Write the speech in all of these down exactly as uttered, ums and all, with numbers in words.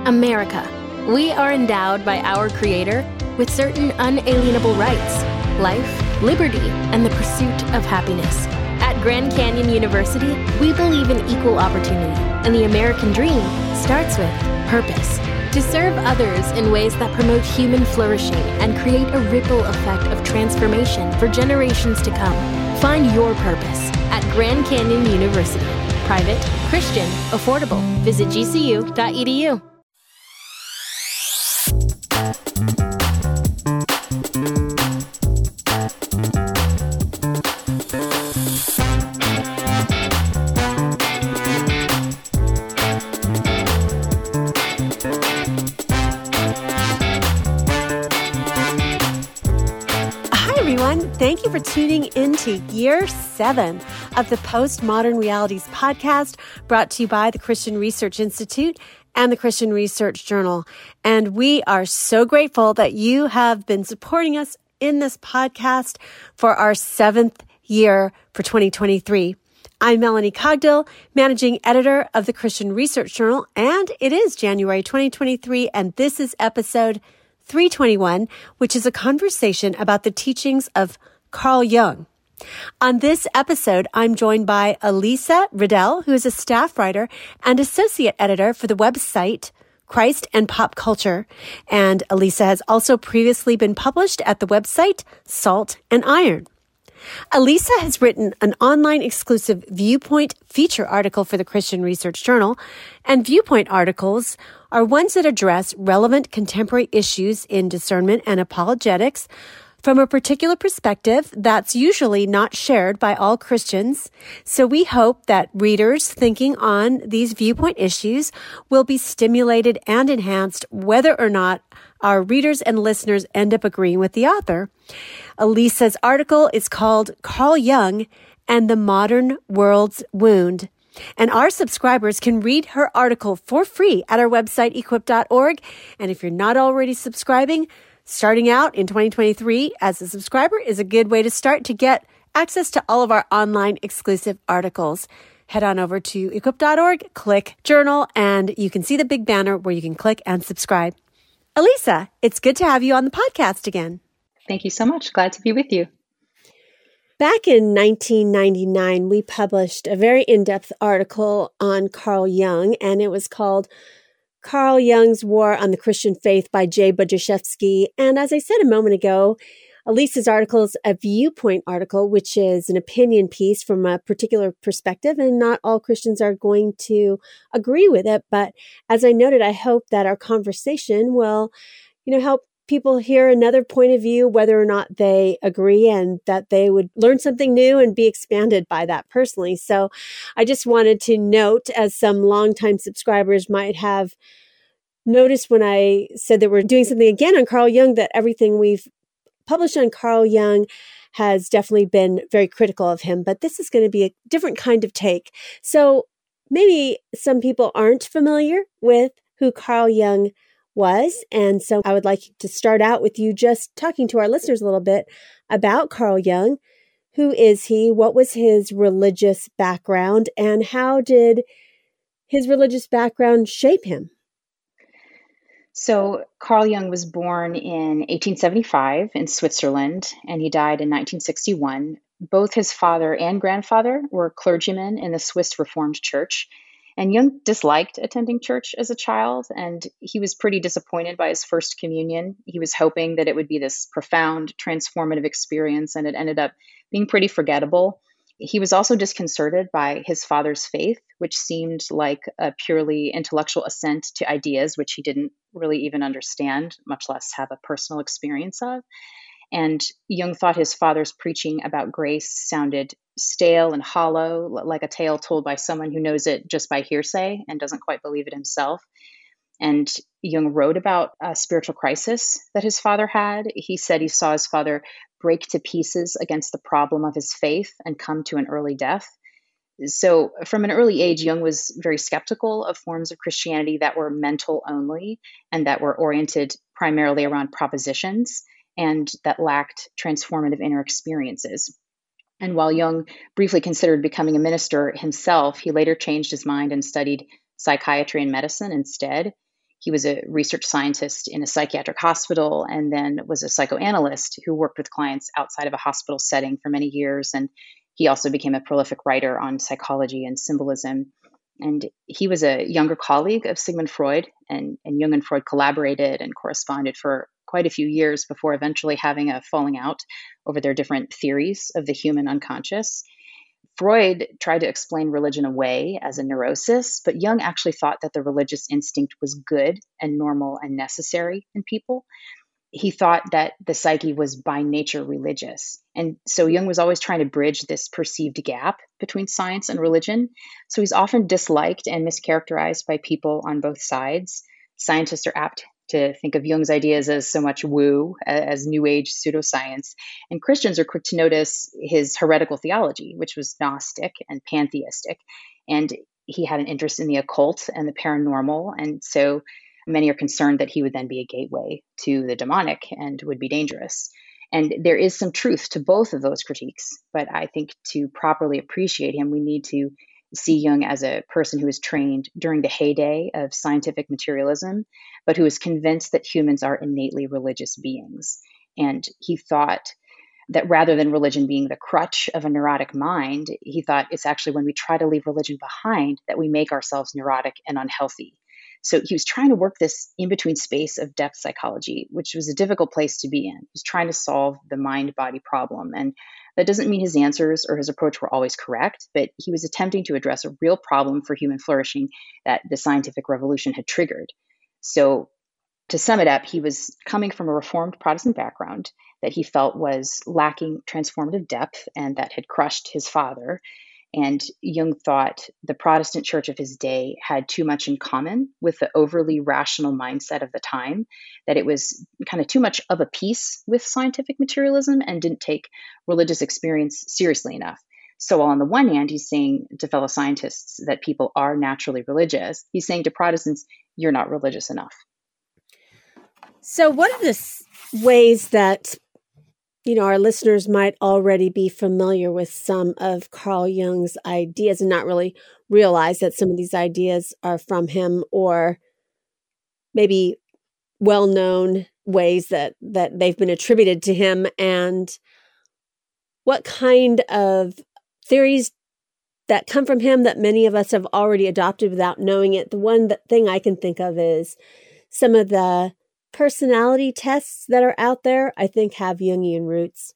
America. We are endowed by our Creator with certain unalienable rights: life, liberty, and the pursuit of happiness. At Grand Canyon University, we believe in equal opportunity, and the American dream starts with purpose. To serve others in ways that promote human flourishing and create a ripple effect of transformation for generations to come. Find your purpose at Grand Canyon University. Private, Christian, affordable. Visit G C U dot E D U. Thank you for tuning into year seven of the Postmodern Realities podcast, brought to you by the Christian Research Institute and the Christian Research Journal. And we are so grateful that you have been supporting us in this podcast for our seventh year for twenty twenty-three. I'm Melanie Cogdill, managing editor of the Christian Research Journal, and it is January twenty twenty-three, and this is episode three twenty-one, which is a conversation about the teachings of Carl Jung. On this episode, I'm joined by Elisa Riddell, who is a staff writer and associate editor for the website Christ and Pop Culture. And Elisa has also previously been published at the website Salt and Iron. Elisa has written an online exclusive Viewpoint feature article for the Christian Research Journal, and Viewpoint articles are ones that address relevant contemporary issues in discernment and apologetics from a particular perspective that's usually not shared by all Christians. So we hope that readers thinking on these Viewpoint issues will be stimulated and enhanced whether or not our readers and listeners end up agreeing with the author. Elisa's article is called Carl Jung and the Modern World's Wound. And our subscribers can read her article for free at our website, equip dot org. And if you're not already subscribing, starting out in twenty twenty-three as a subscriber is a good way to start to get access to all of our online exclusive articles. Head on over to equip dot org, click Journal, and you can see the big banner where you can click and subscribe. Elisa, it's good to have you on the podcast again. Thank you so much. Glad to be with you. Back in nineteen ninety-nine, we published a very in-depth article on Carl Jung, and it was called Carl Jung's War on the Christian Faith by Jay Budziszewski. And as I said a moment ago, Elisa's article is a Viewpoint article, which is an opinion piece from a particular perspective, and not all Christians are going to agree with it. But as I noted, I hope that our conversation will, you know, help people hear another point of view, whether or not they agree, and that they would learn something new and be expanded by that personally. So I just wanted to note, as some longtime subscribers might have noticed when I said that we're doing something again on Carl Jung, that everything we've published on Carl Jung has definitely been very critical of him, but this is going to be a different kind of take. So maybe some people aren't familiar with who Carl Jung was. And so I would like to start out with you just talking to our listeners a little bit about Carl Jung. Who is he? What was his religious background? And how did his religious background shape him? So Carl Jung was born in eighteen seventy-five in Switzerland, and he died in nineteen sixty-one. Both his father and grandfather were clergymen in the Swiss Reformed Church. And Jung disliked attending church as a child, and he was pretty disappointed by his first communion. He was hoping that it would be this profound, transformative experience, and it ended up being pretty forgettable. He was also disconcerted by his father's faith, which seemed like a purely intellectual assent to ideas which he didn't really even understand, much less have a personal experience of. And Jung thought his father's preaching about grace sounded stale and hollow, like a tale told by someone who knows it just by hearsay and doesn't quite believe it himself. And Jung wrote about a spiritual crisis that his father had. He said he saw his father break to pieces against the problem of his faith and come to an early death. So from an early age, Jung was very skeptical of forms of Christianity that were mental only and that were oriented primarily around propositions and that lacked transformative inner experiences. And while Jung briefly considered becoming a minister himself, he later changed his mind and studied psychiatry and medicine instead. He was a research scientist in a psychiatric hospital and then was a psychoanalyst who worked with clients outside of a hospital setting for many years. And he also became a prolific writer on psychology and symbolism. And he was a younger colleague of Sigmund Freud, and, and Jung and Freud collaborated and corresponded for quite a few years before eventually having a falling out over their different theories of the human unconscious. Freud tried to explain religion away as a neurosis, but Jung actually thought that the religious instinct was good and normal and necessary in people. He thought that the psyche was by nature religious. And so Jung was always trying to bridge this perceived gap between science and religion. So he's often disliked and mischaracterized by people on both sides. Scientists are apt to think of Jung's ideas as so much woo, as New Age pseudoscience. And Christians are quick to notice his heretical theology, which was Gnostic and pantheistic. And he had an interest in the occult and the paranormal. And so many are concerned that he would then be a gateway to the demonic and would be dangerous. And there is some truth to both of those critiques. But I think to properly appreciate him, we need to see Jung as a person who was trained during the heyday of scientific materialism, but who was convinced that humans are innately religious beings. And he thought that rather than religion being the crutch of a neurotic mind, he thought it's actually when we try to leave religion behind that we make ourselves neurotic and unhealthy. So he was trying to work this in-between space of depth psychology, which was a difficult place to be in. He was trying to solve the mind-body problem. And that doesn't mean his answers or his approach were always correct, but he was attempting to address a real problem for human flourishing that the scientific revolution had triggered. So to sum it up, he was coming from a Reformed Protestant background that he felt was lacking transformative depth and that had crushed his father. And Jung thought the Protestant church of his day had too much in common with the overly rational mindset of the time, that it was kind of too much of a piece with scientific materialism and didn't take religious experience seriously enough. So while on the one hand, he's saying to fellow scientists that people are naturally religious, he's saying to Protestants, you're not religious enough. So one of the ways that you know, our listeners might already be familiar with some of Carl Jung's ideas and not really realize that some of these ideas are from him, or maybe well-known ways that, that they've been attributed to him, and what kind of theories that come from him that many of us have already adopted without knowing it. The one that thing I can think of is some of the personality tests that are out there, I think, have Jungian roots.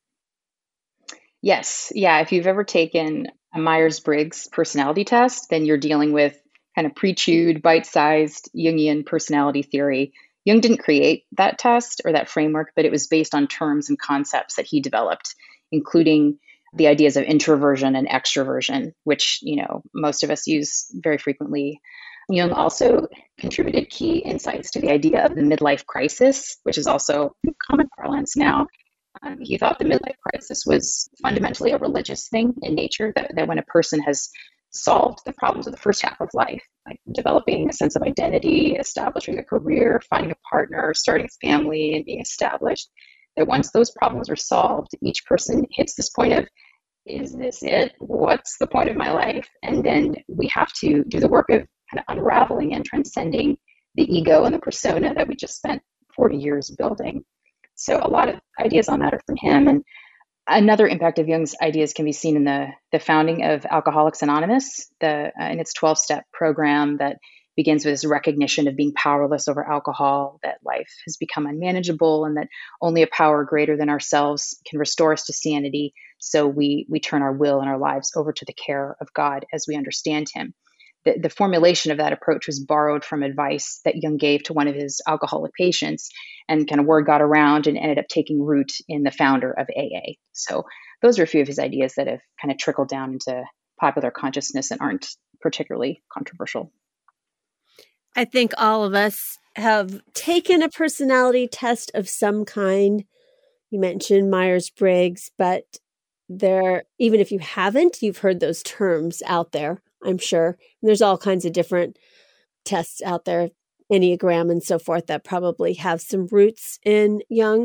Yes. Yeah. If you've ever taken a Myers-Briggs personality test, then you're dealing with kind of pre-chewed, bite-sized Jungian personality theory. Jung didn't create that test or that framework, but it was based on terms and concepts that he developed, including the ideas of introversion and extroversion, which, you know, most of us use very frequently. Jung also contributed key insights to the idea of the midlife crisis, which is also common parlance now. Um, he thought the midlife crisis was fundamentally a religious thing in nature, that, that when a person has solved the problems of the first half of life, like developing a sense of identity, establishing a career, finding a partner, starting a family, and being established, that once those problems are solved, each person hits this point of, is this it? What's the point of my life? And then we have to do the work of kind of unraveling and transcending the ego and the persona that we just spent forty years building. So a lot of ideas on that are from him. And another impact of Jung's ideas can be seen in the, the founding of Alcoholics Anonymous, the uh, in its twelve-step program that begins with this recognition of being powerless over alcohol, that life has become unmanageable, and that only a power greater than ourselves can restore us to sanity. So we we turn our will and our lives over to the care of God as we understand him. The, the formulation of that approach was borrowed from advice that Jung gave to one of his alcoholic patients, and kind of word got around and ended up taking root in the founder of A A. So those are a few of his ideas that have kind of trickled down into popular consciousness and aren't particularly controversial. I think all of us have taken a personality test of some kind. You mentioned Myers-Briggs, but there, even if you haven't, you've heard those terms out there, I'm sure. And there's all kinds of different tests out there, Enneagram and so forth, that probably have some roots in Jung.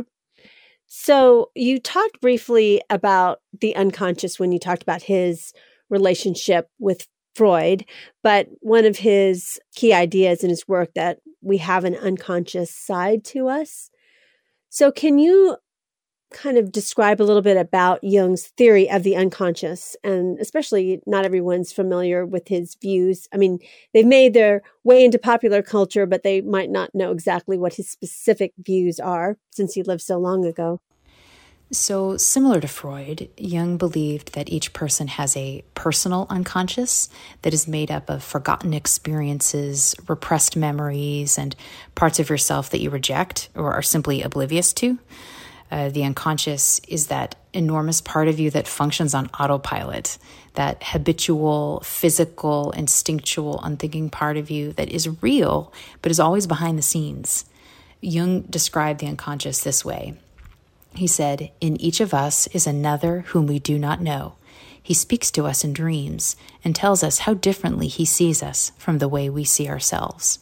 So you talked briefly about the unconscious when you talked about his relationship with Freud, but one of his key ideas in his work that we have an unconscious side to us. So can you kind of describe a little bit about Jung's theory of the unconscious? And especially not everyone's familiar with his views. I mean, they've made their way into popular culture, but they might not know exactly what his specific views are since he lived so long ago. So similar to Freud, Jung believed that each person has a personal unconscious that is made up of forgotten experiences, repressed memories, and parts of yourself that you reject or are simply oblivious to. Uh, the unconscious is that enormous part of you that functions on autopilot, that habitual, physical, instinctual, unthinking part of you that is real, but is always behind the scenes. Jung described the unconscious this way. He said, "In each of us is another whom we do not know. He speaks to us in dreams and tells us how differently he sees us from the way we see ourselves."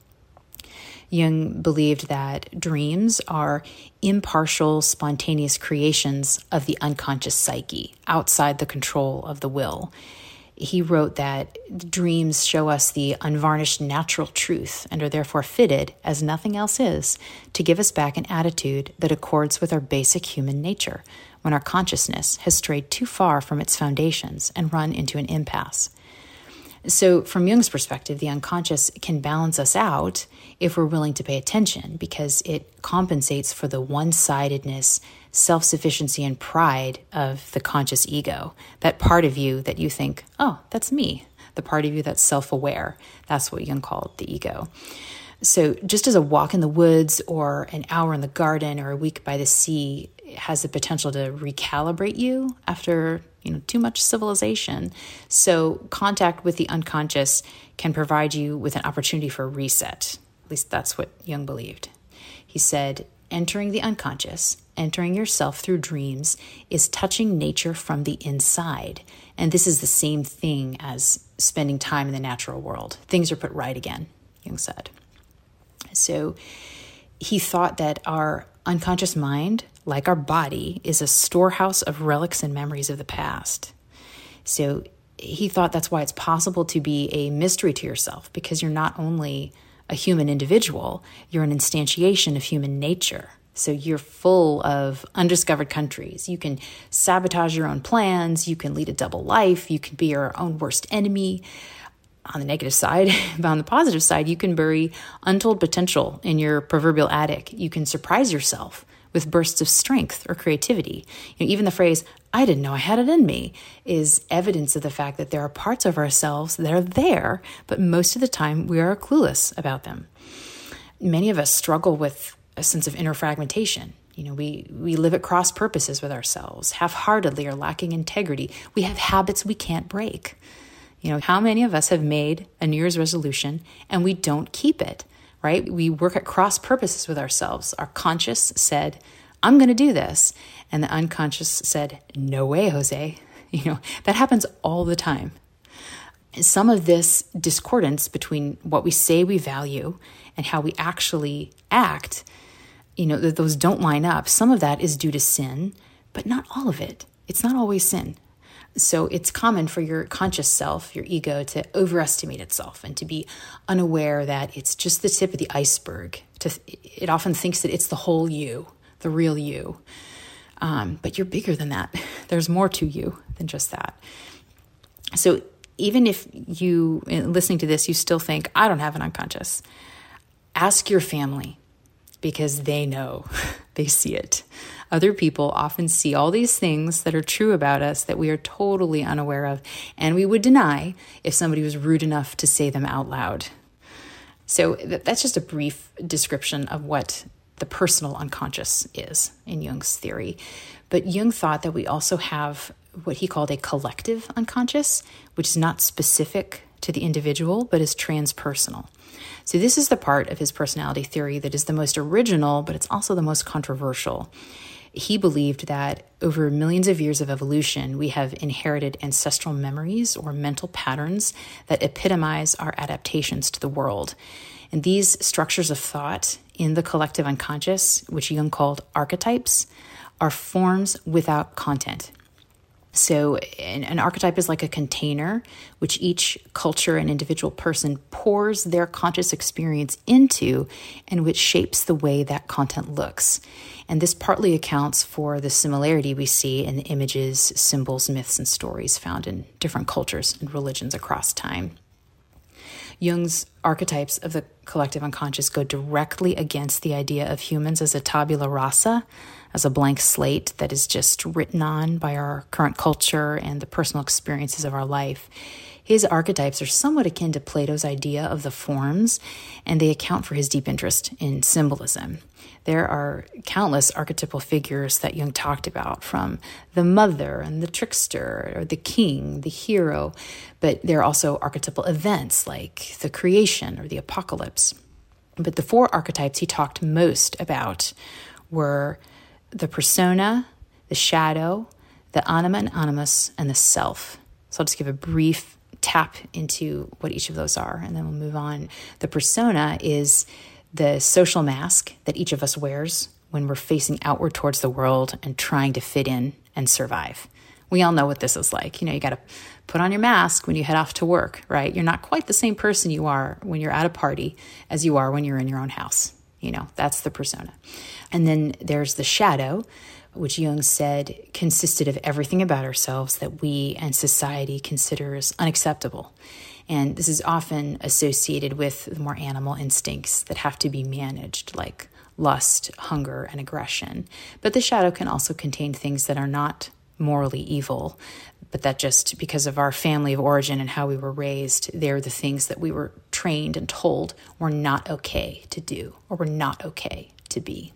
Jung believed that dreams are impartial, spontaneous creations of the unconscious psyche, outside the control of the will. He wrote that dreams show us the unvarnished natural truth and are therefore fitted, as nothing else is, to give us back an attitude that accords with our basic human nature when our consciousness has strayed too far from its foundations and run into an impasse. So from Jung's perspective, the unconscious can balance us out if we're willing to pay attention, because it compensates for the one-sidedness, self-sufficiency, and pride of the conscious ego, that part of you that you think, oh, that's me, the part of you that's self-aware. That's what Jung called the ego. So just as a walk in the woods or an hour in the garden or a week by the sea has the potential to recalibrate you after, you know, too much civilization, so contact with the unconscious can provide you with an opportunity for a reset. At least that's what Jung believed. He said, entering the unconscious, entering yourself through dreams, is touching nature from the inside. And this is the same thing as spending time in the natural world. Things are put right again, Jung said. So he thought that our unconscious mind, like our body, is a storehouse of relics and memories of the past. So he thought that's why it's possible to be a mystery to yourself, because you're not only a human individual, you're an instantiation of human nature. So you're full of undiscovered countries. You can sabotage your own plans. You can lead a double life. You can be your own worst enemy. On the negative side, but on the positive side, you can bury untold potential in your proverbial attic. You can surprise yourself with bursts of strength or creativity. You know, even the phrase, "I didn't know I had it in me," is evidence of the fact that there are parts of ourselves that are there, but most of the time we are clueless about them. Many of us struggle with a sense of inner fragmentation. You know, we, we live at cross purposes with ourselves, half-heartedly or lacking integrity. We have habits we can't break. You know, how many of us have made a New Year's resolution and we don't keep it, right? We work at cross purposes with ourselves. Our conscious said, I'm going to do this. And the unconscious said, no way, Jose. You know, that happens all the time. Some of this discordance between what we say we value and how we actually act, you know, that those don't line up. Some of that is due to sin, but not all of it. It's not always sin. So it's common for your conscious self, your ego, to overestimate itself and to be unaware that it's just the tip of the iceberg. To, it often thinks that it's the whole you, the real you. Um, but you're bigger than that. There's more to you than just that. So even if you, listening to this, you still think, I don't have an unconscious, ask your family, because they know, they see it. Other people often see all these things that are true about us that we are totally unaware of, and we would deny if somebody was rude enough to say them out loud. So that's just a brief description of what the personal unconscious is in Jung's theory. But Jung thought that we also have what he called a collective unconscious, which is not specific to the individual, but is transpersonal. So this is the part of his personality theory that is the most original, but it's also the most controversial. He believed that over millions of years of evolution, we have inherited ancestral memories or mental patterns that epitomize our adaptations to the world. And these structures of thought in the collective unconscious, which Jung called archetypes, are forms without content. So an, an archetype is like a container which each culture and individual person pours their conscious experience into and which shapes the way that content looks. And this partly accounts for the similarity we see in the images, symbols, myths, and stories found in different cultures and religions across time. Jung's archetypes of the collective unconscious go directly against the idea of humans as a tabula rasa, as a blank slate that is just written on by our current culture and the personal experiences of our life. His archetypes are somewhat akin to Plato's idea of the forms, and they account for his deep interest in symbolism. There are countless archetypal figures that Jung talked about, from the mother and the trickster, or the king, the hero, but there are also archetypal events like the creation or the apocalypse. But the four archetypes he talked most about were the persona, the shadow, the anima and animus, and the self. So I'll just give a brief tap into what each of those are, and then we'll move on. The persona is the social mask that each of us wears when we're facing outward towards the world and trying to fit in and survive. We all know what this is like. You know, you got to put on your mask when you head off to work, right? You're not quite the same person you are when you're at a party as you are when you're in your own house. You know, that's the persona. And then there's the shadow, which Jung said consisted of everything about ourselves that we and society considers unacceptable. And this is often associated with the more animal instincts that have to be managed, like lust, hunger, and aggression. But the shadow can also contain things that are not morally evil, but that just because of our family of origin and how we were raised, they're the things that we were trained and told were not okay to do or were not okay to be.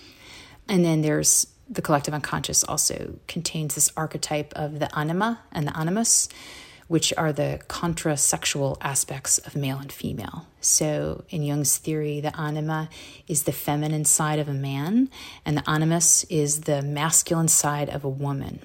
And then there's the collective unconscious also contains this archetype of the anima and the animus, which are the contrasexual aspects of male and female. So in Jung's theory, the anima is the feminine side of a man, and the animus is the masculine side of a woman.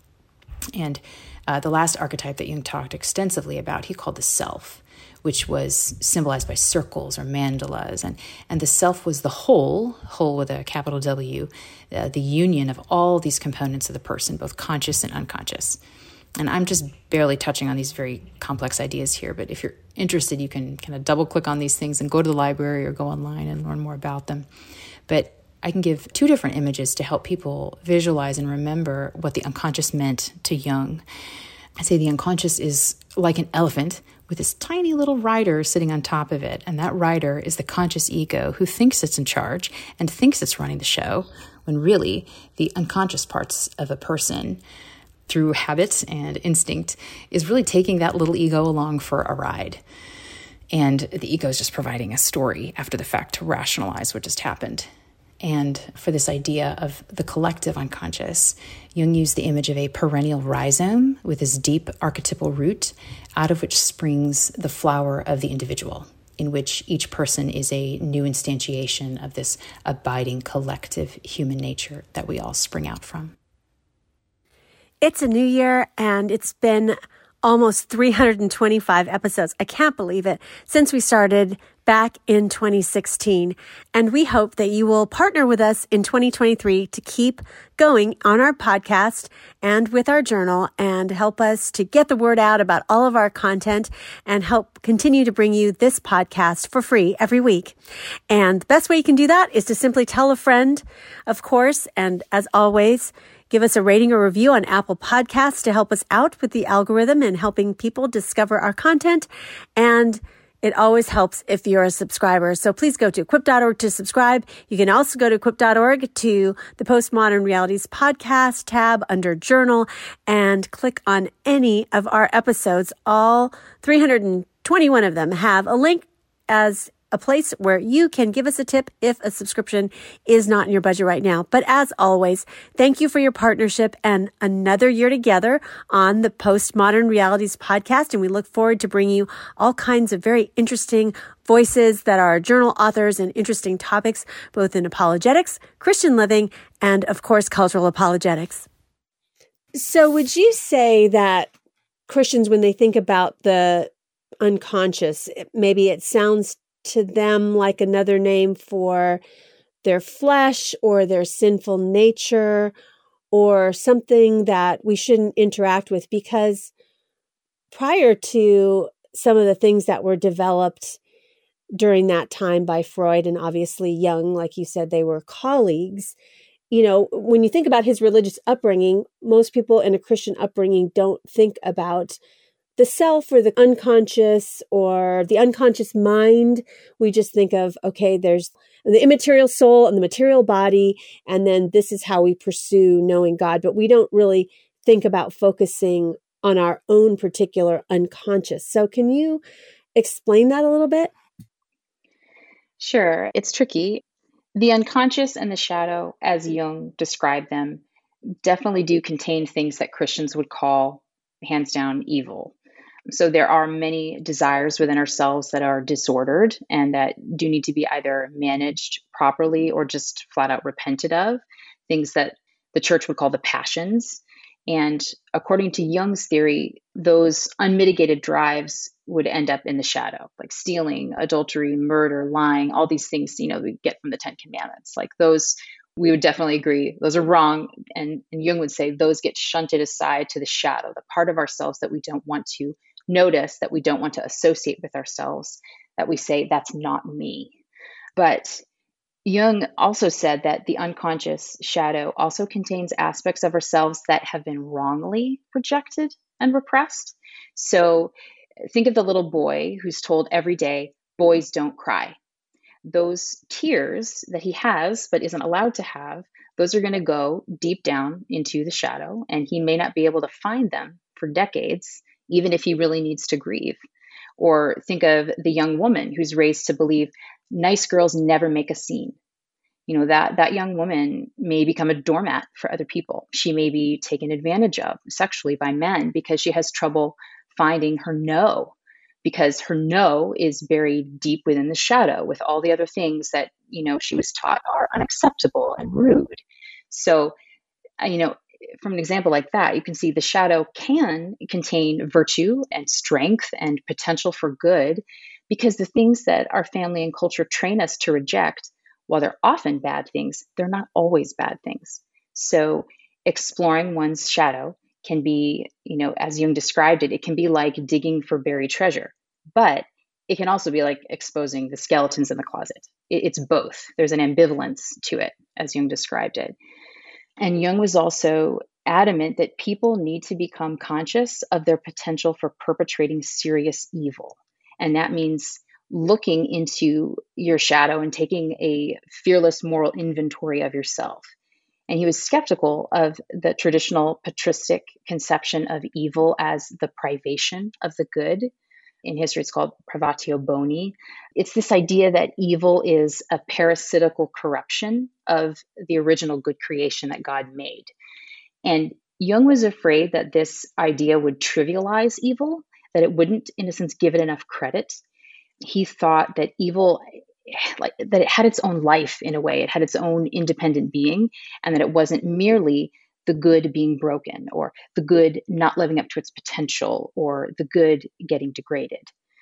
And uh, the last archetype that Jung talked extensively about, he called the self, which was symbolized by circles or mandalas. And, and the self was the whole, whole with a capital W, uh, the union of all these components of the person, both conscious and unconscious. And I'm just barely touching on these very complex ideas here, but if you're interested, you can kind of double click on these things and go to the library or go online and learn more about them. But I can give two different images to help people visualize and remember what the unconscious meant to Jung. I say the unconscious is like an elephant with this tiny little rider sitting on top of it. And that rider is the conscious ego who thinks it's in charge and thinks it's running the show, when really the unconscious parts of a person, through habits and instinct, is really taking that little ego along for a ride. And the ego is just providing a story after the fact to rationalize what just happened. And for this idea of the collective unconscious, Jung used the image of a perennial rhizome with this deep archetypal root, out of which springs the flower of the individual, in which each person is a new instantiation of this abiding collective human nature that we all spring out from. It's a new year, and it's been almost three hundred twenty-five episodes. I can't believe it, since we started back in twenty sixteen. And we hope that you will partner with us in twenty twenty-three to keep going on our podcast and with our journal, and help us to get the word out about all of our content and help continue to bring you this podcast for free every week. And the best way you can do that is to simply tell a friend, of course, and as always, give us a rating or review on Apple Podcasts to help us out with the algorithm and helping people discover our content. And it always helps if you're a subscriber. So please go to equip dot org to subscribe. You can also go to equip dot org to the Postmodern Realities podcast tab under journal and click on any of our episodes. All three hundred twenty-one of them have a link as a place where you can give us a tip if a subscription is not in your budget right now. But as always, thank you for your partnership and another year together on the Postmodern Realities podcast. And we look forward to bringing you all kinds of very interesting voices that are journal authors and interesting topics, both in apologetics, Christian living, and of course, cultural apologetics. So would you say that Christians, when they think about the unconscious, maybe it sounds to them like another name for their flesh or their sinful nature, or something that we shouldn't interact with, because prior to some of the things that were developed during that time by Freud and obviously Jung, like you said, they were colleagues. You know, when you think about his religious upbringing, most people in a Christian upbringing don't think about the self or the unconscious or the unconscious mind. We just think of, okay, there's the immaterial soul and the material body, and then this is how we pursue knowing God. But we don't really think about focusing on our own particular unconscious. So can you explain that a little bit? Sure, it's tricky. The unconscious and the shadow, as Jung described them, definitely do contain things that Christians would call, hands down, evil. So there are many desires within ourselves that are disordered and that do need to be either managed properly or just flat out repented of, things that the church would call the passions. And according to Jung's theory, those unmitigated drives would end up in the shadow, like stealing, adultery, murder, lying, all these things, you know, we get from the Ten Commandments. Like those, we would definitely agree, those are wrong. And, and Jung would say those get shunted aside to the shadow, the part of ourselves that we don't want to notice, that we don't want to associate with ourselves, that we say, that's not me. But Jung also said that the unconscious shadow also contains aspects of ourselves that have been wrongly rejected and repressed. So think of the little boy who's told every day, boys don't cry. Those tears that he has but isn't allowed to have, those are going to go deep down into the shadow, and he may not be able to find them for decades, even if he really needs to grieve. Or think of the young woman who's raised to believe nice girls never make a scene. You know, that that young woman may become a doormat for other people. She may be taken advantage of sexually by men because she has trouble finding her no, because her no is buried deep within the shadow with all the other things that, you know, she was taught are unacceptable and rude. So, you know, from an example like that, you can see the shadow can contain virtue and strength and potential for good, because the things that our family and culture train us to reject, while they're often bad things, they're not always bad things. So exploring one's shadow can be, you know, as Jung described it, it can be like digging for buried treasure, but it can also be like exposing the skeletons in the closet. It, it's both. There's an ambivalence to it, as Jung described it. And Jung was also adamant that people need to become conscious of their potential for perpetrating serious evil. And that means looking into your shadow and taking a fearless moral inventory of yourself. And he was skeptical of the traditional patristic conception of evil as the privation of the good. In history, it's called privatio boni. It's this idea that evil is a parasitical corruption of the original good creation that God made. And Jung was afraid that this idea would trivialize evil, that it wouldn't, in a sense, give it enough credit. He thought that evil, like that it had its own life in a way, it had its own independent being, and that it wasn't merely the good being broken or the good not living up to its potential or the good getting degraded.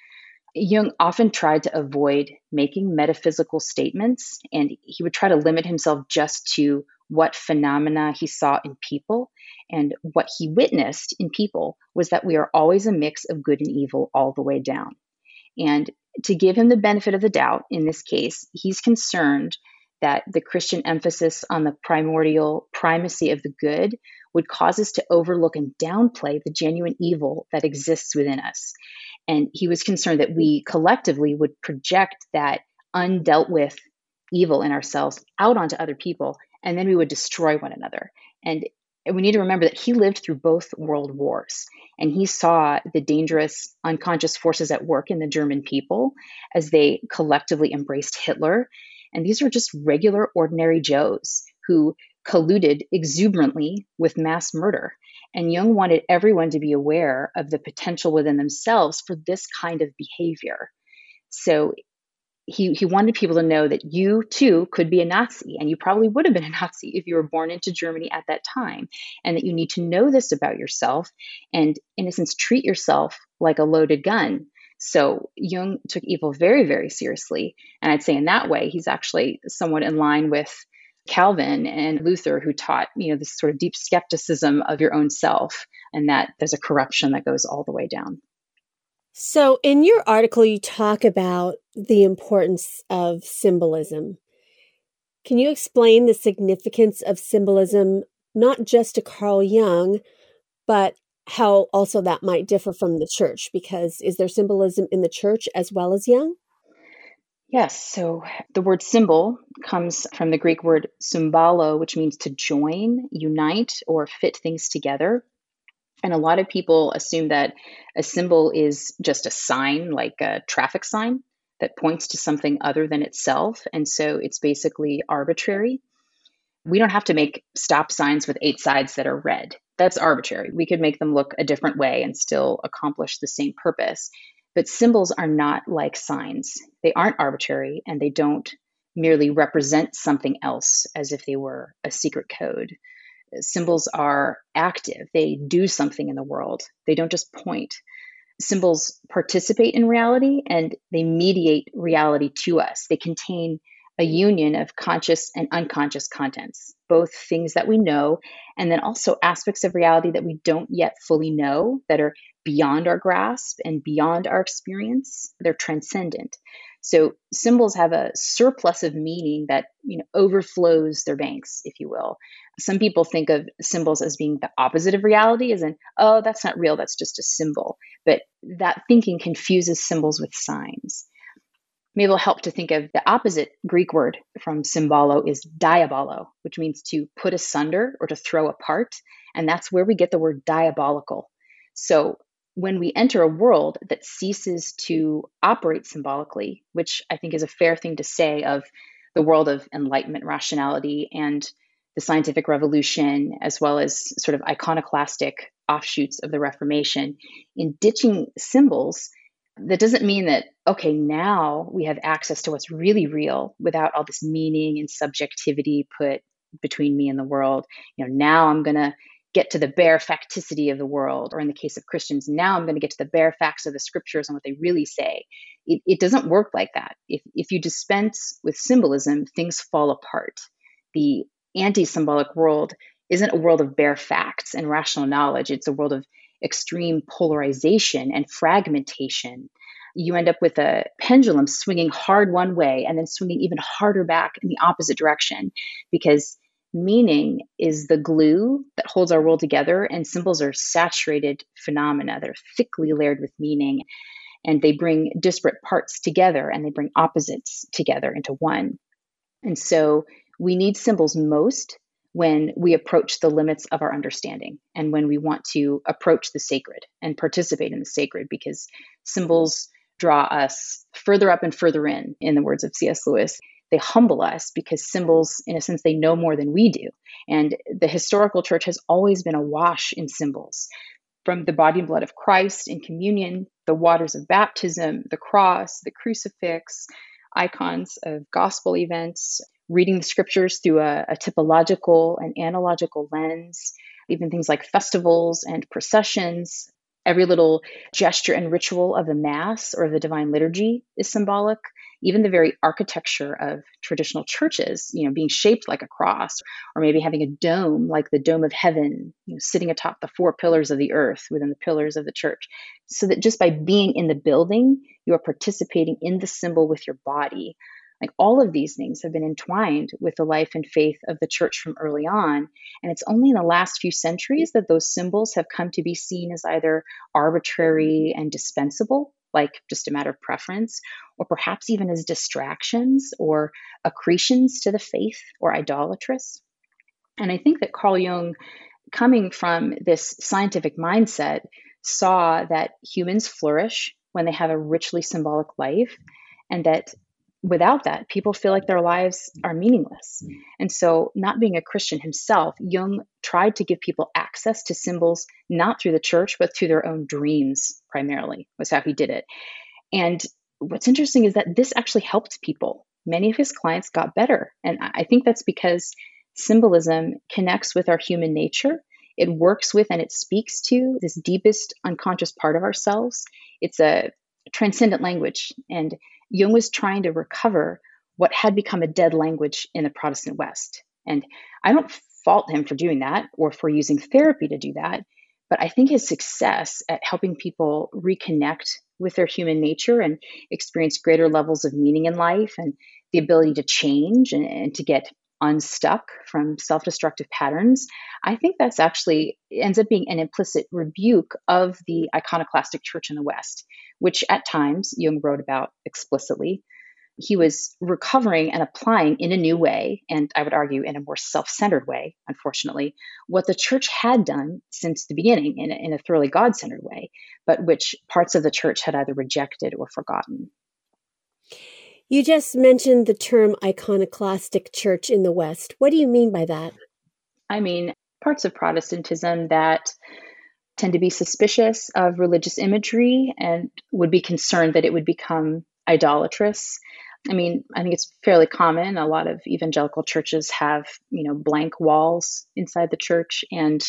Jung often tried to avoid making metaphysical statements, and he would try to limit himself just to what phenomena he saw in people. And what he witnessed in people was that we are always a mix of good and evil all the way down. And to give him the benefit of the doubt, in this case, he's concerned that the Christian emphasis on the primordial primacy of the good would cause us to overlook and downplay the genuine evil that exists within us. And he was concerned that we collectively would project that undealt with evil in ourselves out onto other people, and then we would destroy one another. And we need to remember that he lived through both world wars, and he saw the dangerous unconscious forces at work in the German people as they collectively embraced Hitler. And these were just regular, ordinary Joes who colluded exuberantly with mass murder. And Jung wanted everyone to be aware of the potential within themselves for this kind of behavior. So he, he wanted people to know that you too could be a Nazi, and you probably would have been a Nazi if you were born into Germany at that time, and that you need to know this about yourself and, in a sense, treat yourself like a loaded gun. So Jung took evil very, very seriously. And I'd say in that way, he's actually somewhat in line with Calvin and Luther, who taught, you know, this sort of deep skepticism of your own self, and that there's a corruption that goes all the way down. So in your article, you talk about the importance of symbolism. Can you explain the significance of symbolism, not just to Carl Jung, but how also that might differ from the church? Because is there symbolism in the church as well as Jung? Yes. So the word symbol comes from the Greek word symbalo, which means to join, unite, or fit things together. And a lot of people assume that a symbol is just a sign, like a traffic sign that points to something other than itself. And so it's basically arbitrary. We don't have to make stop signs with eight sides that are red. That's arbitrary. We could make them look a different way and still accomplish the same purpose. But symbols are not like signs. They aren't arbitrary, and they don't merely represent something else as if they were a secret code. Symbols are active. They do something in the world. They don't just point. Symbols participate in reality, and they mediate reality to us. They contain a union of conscious and unconscious contents, both things that we know, and then also aspects of reality that we don't yet fully know, that are beyond our grasp and beyond our experience. They're transcendent. So symbols have a surplus of meaning that, you know, overflows their banks, if you will. Some people think of symbols as being the opposite of reality, as in, oh, that's not real, that's just a symbol. But that thinking confuses symbols with signs. Maybe it'll help to think of the opposite Greek word from symbolo is diabolo, which means to put asunder or to throw apart. And that's where we get the word diabolical. So when we enter a world that ceases to operate symbolically, which I think is a fair thing to say of the world of Enlightenment rationality and the scientific revolution, as well as sort of iconoclastic offshoots of the Reformation, in ditching symbols, that doesn't mean that, okay, now we have access to what's really real without all this meaning and subjectivity put between me and the world. You know, now I'm going to get to the bare facticity of the world, or in the case of Christians, now I'm going to get to the bare facts of the scriptures and what they really say. It, it doesn't work like that. If, if you dispense with symbolism, things fall apart. The anti-symbolic world isn't a world of bare facts and rational knowledge. It's a world of extreme polarization and fragmentation. You end up with a pendulum swinging hard one way and then swinging even harder back in the opposite direction, because meaning is the glue that holds our world together, and symbols are saturated phenomena that are thickly layered with meaning, and they bring disparate parts together and they bring opposites together into one. And so we need symbols most when we approach the limits of our understanding and when we want to approach the sacred and participate in the sacred, because symbols draw us further up and further in, in the words of C S Lewis. They humble us because symbols, in a sense, they know more than we do. And the historical church has always been awash in symbols. From the body and blood of Christ in communion, the waters of baptism, the cross, the crucifix, icons of gospel events, reading the scriptures through a, a typological and analogical lens, even things like festivals and processions. Every little gesture and ritual of the Mass or the Divine Liturgy is symbolic. Even the very architecture of traditional churches, you know, being shaped like a cross, or maybe having a dome like the dome of heaven, you know, sitting atop the four pillars of the earth within the pillars of the church. So that just by being in the building, you are participating in the symbol with your body. Like all of these things have been entwined with the life and faith of the church from early on. And it's only in the last few centuries that those symbols have come to be seen as either arbitrary and dispensable, like just a matter of preference, or perhaps even as distractions or accretions to the faith or idolatrous. And I think that Carl Jung, coming from this scientific mindset, saw that humans flourish when they have a richly symbolic life, and that without that, people feel like their lives are meaningless. And so, not being a Christian himself, Jung tried to give people access to symbols, not through the church, but through their own dreams, primarily, was how he did it. And what's interesting is that this actually helped people. Many of his clients got better. And I think that's because symbolism connects with our human nature. It works with and it speaks to this deepest unconscious part of ourselves. It's a transcendent language. And Jung was trying to recover what had become a dead language in the Protestant West. And I don't fault him for doing that or for using therapy to do that. But I think his success at helping people reconnect with their human nature and experience greater levels of meaning in life and the ability to change and, and to get unstuck from self-destructive patterns, I think that's actually ends up being an implicit rebuke of the iconoclastic church in the West, which at times Jung wrote about explicitly. He was recovering and applying in a new way, and I would argue in a more self-centered way, unfortunately, what the church had done since the beginning in a, in a thoroughly God-centered way, but which parts of the church had either rejected or forgotten. You just mentioned the term iconoclastic church in the West. What do you mean by that? I mean, parts of Protestantism that tend to be suspicious of religious imagery and would be concerned that it would become idolatrous. I mean, I think it's fairly common. A lot of evangelical churches have, you know, blank walls inside the church. And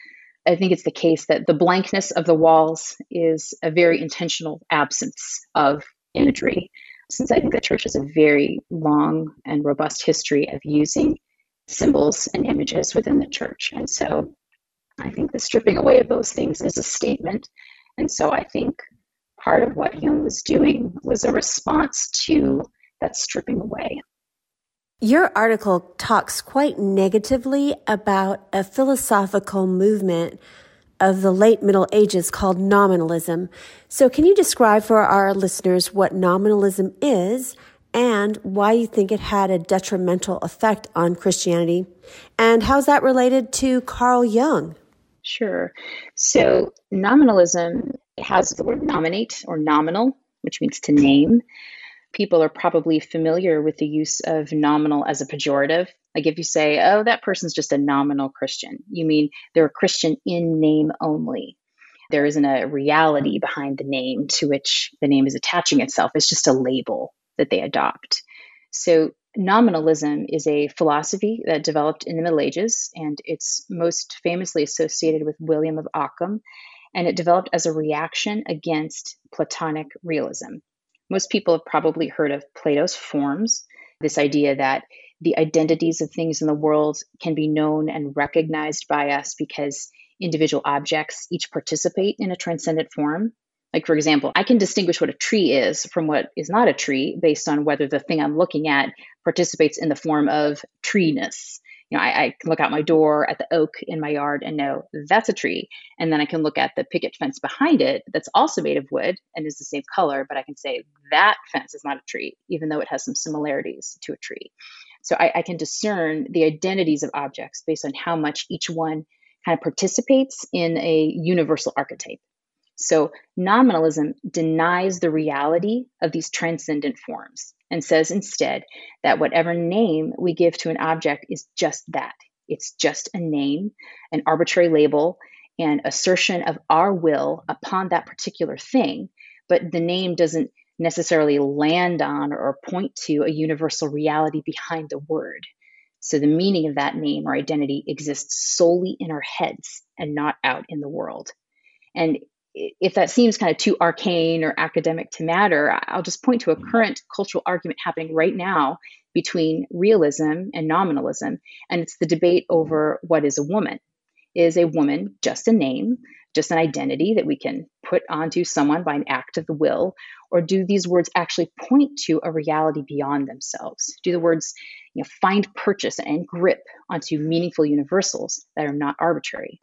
I think it's the case that the blankness of the walls is a very intentional absence of imagery, since I think the church has a very long and robust history of using symbols and images within the church. And so I think the stripping away of those things is a statement. And so I think part of what Jung was doing was a response to that stripping away. Your article talks quite negatively about a philosophical movement of the late Middle Ages called nominalism. So can you describe for our listeners what nominalism is and why you think it had a detrimental effect on Christianity? And how's that related to Carl Jung? Sure. So nominalism has the word nominate or nominal, which means to name. People are probably familiar with the use of nominal as a pejorative. Like if you say, oh, that person's just a nominal Christian, you mean they're a Christian in name only. There isn't a reality behind the name to which the name is attaching itself. It's just a label that they adopt. So nominalism is a philosophy that developed in the Middle Ages, and it's most famously associated with William of Ockham, and it developed as a reaction against Platonic realism. Most people have probably heard of Plato's forms, this idea that the identities of things in the world can be known and recognized by us because individual objects each participate in a transcendent form. Like, for example, I can distinguish what a tree is from what is not a tree based on whether the thing I'm looking at participates in the form of treeness. You know, I, I can look out my door at the oak in my yard and know that's a tree. And then I can look at the picket fence behind it that's also made of wood and is the same color, but I can say that fence is not a tree, even though it has some similarities to a tree. So I, I can discern the identities of objects based on how much each one kind of participates in a universal archetype. So nominalism denies the reality of these transcendent forms and says instead that whatever name we give to an object is just that. It's just a name, an arbitrary label, and assertion of our will upon that particular thing, but the name doesn't necessarily land on or point to a universal reality behind the word. So the meaning of that name or identity exists solely in our heads and not out in the world. And if that seems kind of too arcane or academic to matter, I'll just point to a current cultural argument happening right now between realism and nominalism, and it's the debate over what is a woman. Is a woman just a name, just an identity that we can put onto someone by an act of the will, or do these words actually point to a reality beyond themselves? Do the words, you know, find purchase and grip onto meaningful universals that are not arbitrary?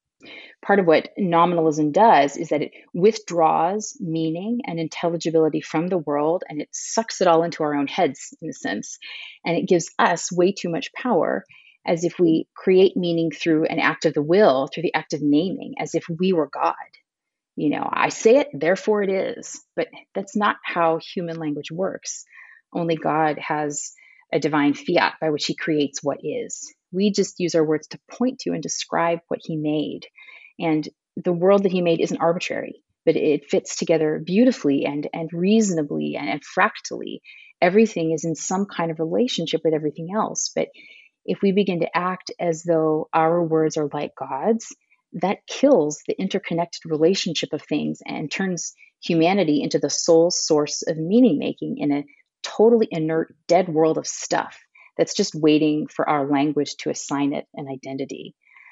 Part of what nominalism does is that it withdraws meaning and intelligibility from the world, and it sucks it all into our own heads, in a sense. And it gives us way too much power, as if we create meaning through an act of the will, through the act of naming, as if we were God. You know, I say it, therefore it is. But that's not how human language works. Only God has a divine fiat by which he creates what is. We just use our words to point to and describe what he made. And the world that he made isn't arbitrary, but it fits together beautifully and, and reasonably and, and fractally. Everything is in some kind of relationship with everything else. But if we begin to act as though our words are like God's, that kills the interconnected relationship of things and turns humanity into the sole source of meaning making in a totally inert, dead world of stuff that's just waiting for our language to assign it an identity.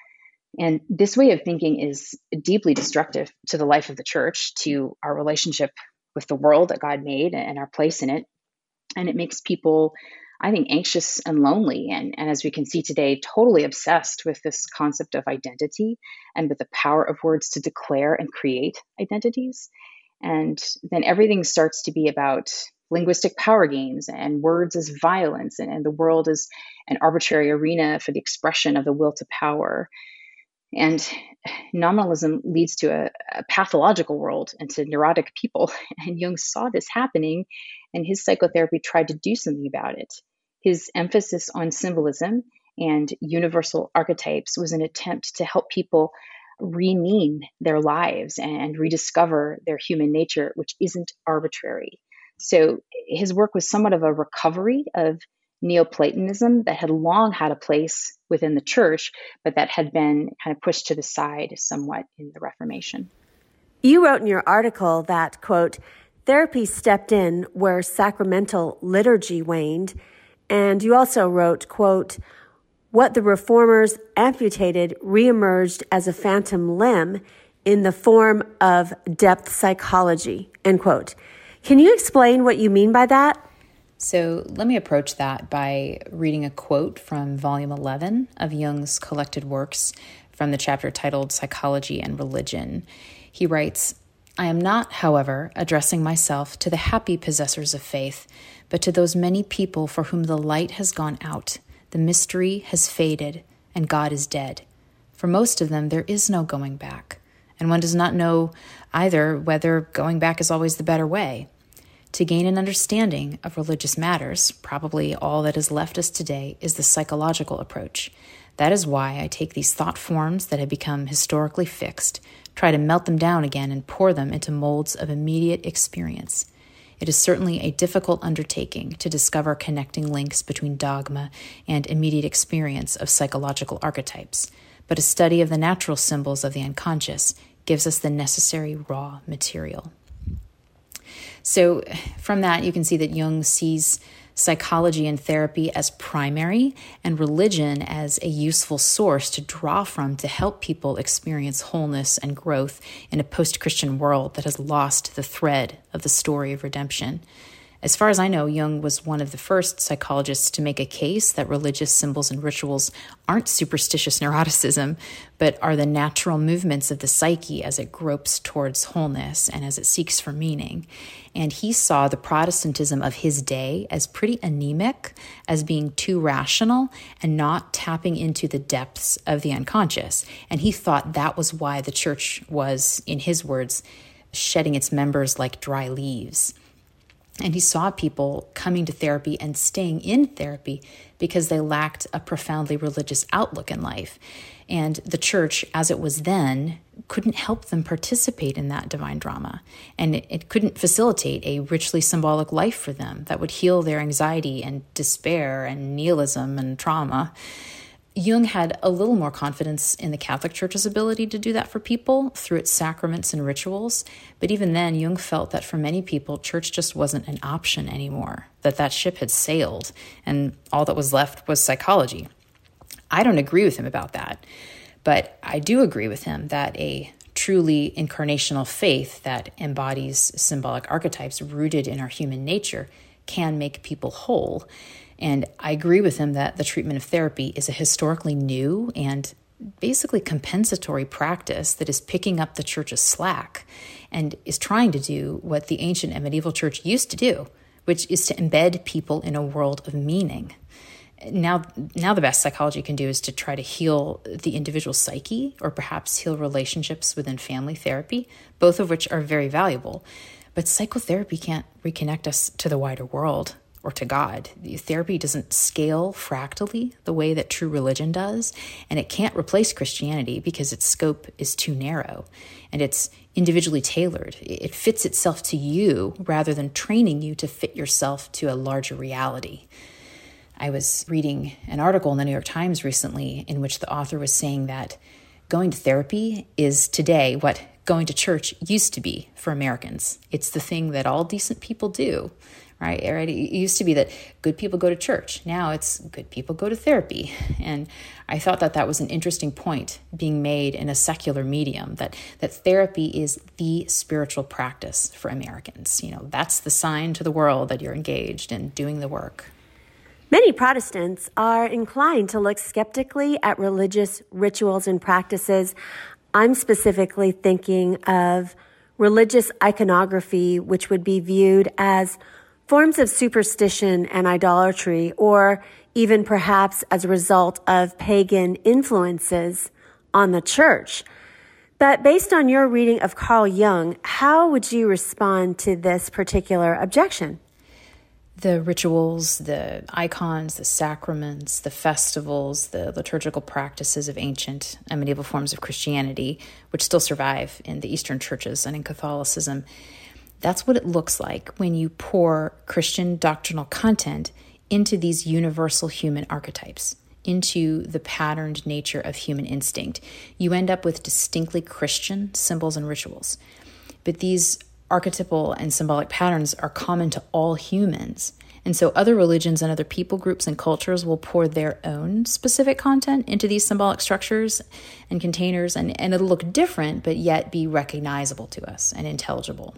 And this way of thinking is deeply destructive to the life of the church, to our relationship with the world that God made and our place in it. And it makes people, I think, anxious and lonely. And, and as we can see today, totally obsessed with this concept of identity and with the power of words to declare and create identities. And then everything starts to be about linguistic power games and words as violence, and, and the world as an arbitrary arena for the expression of the will to power. And nominalism leads to a, a pathological world and to neurotic people. And Jung saw this happening, and his psychotherapy tried to do something about it. His emphasis on symbolism and universal archetypes was an attempt to help people re-mean their lives and rediscover their human nature, which isn't arbitrary. So his work was somewhat of a recovery of Neoplatonism that had long had a place within the church, but that had been kind of pushed to the side somewhat in the Reformation. You wrote in your article that, quote, therapy stepped in where sacramental liturgy waned. And you also wrote, quote, what the reformers amputated reemerged as a phantom limb in the form of depth psychology, end quote. Can you explain what you mean by that? So let me approach that by reading a quote from volume eleven of Jung's collected works from the chapter titled Psychology and Religion. He writes, I am not, however, addressing myself to the happy possessors of faith, but to those many people for whom the light has gone out, the mystery has faded, and God is dead. For most of them, there is no going back, and one does not know either whether going back is always the better way. To gain an understanding of religious matters, probably all that has left us today is the psychological approach. That is why I take these thought forms that have become historically fixed, try to melt them down again and pour them into molds of immediate experience. It is certainly a difficult undertaking to discover connecting links between dogma and immediate experience of psychological archetypes, but a study of the natural symbols of the unconscious gives us the necessary raw material. So from that, you can see that Jung sees psychology and therapy as primary and religion as a useful source to draw from to help people experience wholeness and growth in a post-Christian world that has lost the thread of the story of redemption. As far as I know, Jung was one of the first psychologists to make a case that religious symbols and rituals aren't superstitious neuroticism, but are the natural movements of the psyche as it gropes towards wholeness and as it seeks for meaning. And he saw the Protestantism of his day as pretty anemic, as being too rational and not tapping into the depths of the unconscious. And he thought that was why the church was, in his words, shedding its members like dry leaves. And he saw people coming to therapy and staying in therapy because they lacked a profoundly religious outlook in life. And the church, as it was then, couldn't help them participate in that divine drama. And it, it couldn't facilitate a richly symbolic life for them that would heal their anxiety and despair and nihilism and trauma. Jung had a little more confidence in the Catholic Church's ability to do that for people through its sacraments and rituals. But even then, Jung felt that for many people, church just wasn't an option anymore, that that ship had sailed, and all that was left was psychology. I don't agree with him about that, but I do agree with him that a truly incarnational faith that embodies symbolic archetypes rooted in our human nature can make people whole. And I agree with him that the treatment of therapy is a historically new and basically compensatory practice that is picking up the church's slack and is trying to do what the ancient and medieval church used to do, which is to embed people in a world of meaning. Now, now the best psychology can do is to try to heal the individual psyche or perhaps heal relationships within family therapy, both of which are very valuable. But psychotherapy can't reconnect us to the wider world or to God. Therapy doesn't scale fractally the way that true religion does, and it can't replace Christianity because its scope is too narrow, and it's individually tailored. It fits itself to you rather than training you to fit yourself to a larger reality. I was reading an article in the New York Times recently in which the author was saying that going to therapy is today what going to church used to be for Americans. It's the thing that all decent people do, right? Right? It used to be that good people go to church. Now it's good people go to therapy. And I thought that that was an interesting point being made in a secular medium, that, that therapy is the spiritual practice for Americans. You know, that's the sign to the world that you're engaged in doing the work. Many Protestants are inclined to look skeptically at religious rituals and practices. I'm specifically thinking of religious iconography, which would be viewed as forms of superstition and idolatry, or even perhaps as a result of pagan influences on the church. But based on your reading of Carl Jung, how would you respond to this particular objection? The rituals, the icons, the sacraments, the festivals, the liturgical practices of ancient and medieval forms of Christianity, which still survive in the Eastern churches and in Catholicism, that's what it looks like when you pour Christian doctrinal content into these universal human archetypes, into the patterned nature of human instinct. You end up with distinctly Christian symbols and rituals. But these archetypal and symbolic patterns are common to all humans. And so other religions and other people groups and cultures will pour their own specific content into these symbolic structures and containers, and, and it'll look different, but yet be recognizable to us and intelligible.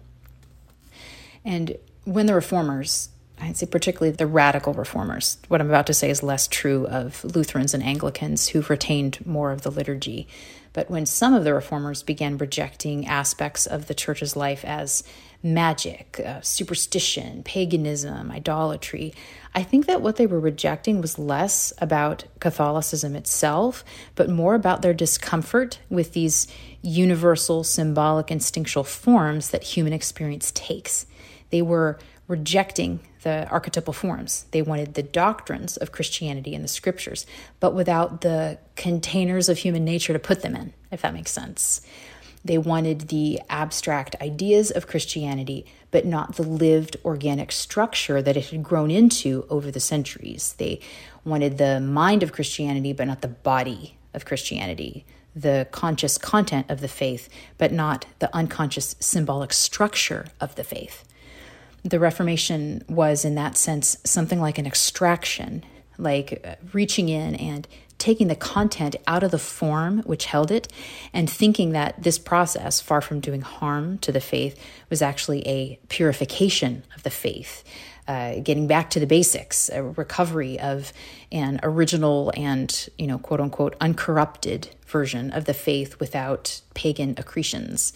And when the reformers, I'd say particularly the radical reformers, what I'm about to say is less true of Lutherans and Anglicans who've retained more of the liturgy. But when some of the reformers began rejecting aspects of the church's life as magic, uh, superstition, paganism, idolatry, I think that what they were rejecting was less about Catholicism itself, but more about their discomfort with these universal, symbolic, instinctual forms that human experience takes. They were rejecting the archetypal forms. They wanted the doctrines of Christianity and the scriptures, but without the containers of human nature to put them in, if that makes sense. They wanted the abstract ideas of Christianity, but not the lived organic structure that it had grown into over the centuries. They wanted the mind of Christianity, but not the body of Christianity, the conscious content of the faith, but not the unconscious symbolic structure of the faith. The Reformation was, in that sense, something like an extraction, like reaching in and taking the content out of the form which held it, and thinking that this process, far from doing harm to the faith, was actually a purification of the faith, uh, getting back to the basics, a recovery of an original and, you know, quote unquote, uncorrupted version of the faith without pagan accretions.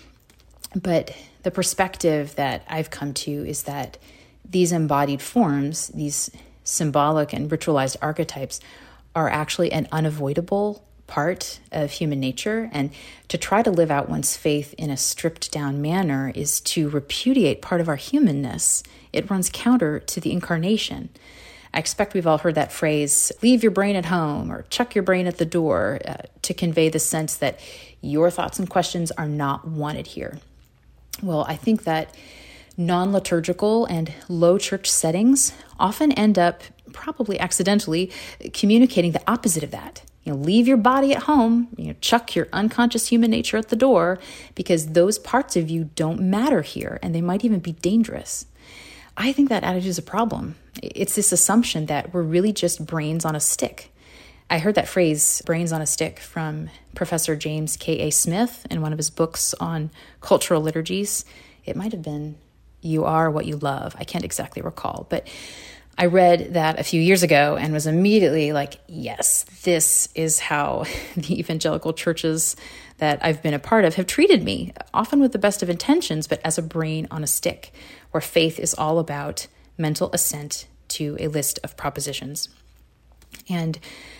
But the perspective that I've come to is that these embodied forms, these symbolic and ritualized archetypes, are actually an unavoidable part of human nature. And to try to live out one's faith in a stripped down manner is to repudiate part of our humanness. It runs counter to the incarnation. I expect we've all heard that phrase, leave your brain at home or chuck your brain at the door, uh, to convey the sense that your thoughts and questions are not wanted here. Well, I think that non-liturgical and low church settings often end up, probably accidentally, communicating the opposite of that. You know, leave your body at home, you know, chuck your unconscious human nature at the door, because those parts of you don't matter here, and they might even be dangerous. I think that attitude is a problem. It's this assumption that we're really just brains on a stick. I heard that phrase, brains on a stick, from Professor James K A Smith in one of his books on cultural liturgies. It might have been You Are What You Love. I can't exactly recall, but I read that a few years ago and was immediately like, yes, this is how the evangelical churches that I've been a part of have treated me, often with the best of intentions, but as a brain on a stick, where faith is all about mental assent to a list of propositions. And